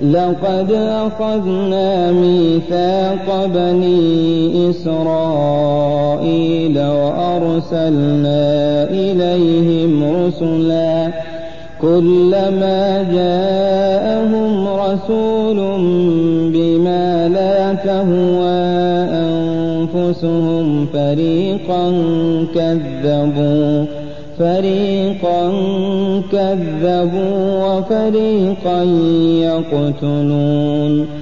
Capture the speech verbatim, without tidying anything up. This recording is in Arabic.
لقد أخذنا ميثاق بني إسرائيل وأرسلنا إليهم رسلا كلما جاءهم رسول بما لا تهوى أنفسهم فريقا كذبوا فريقا كذبوا وفريقا يقتلون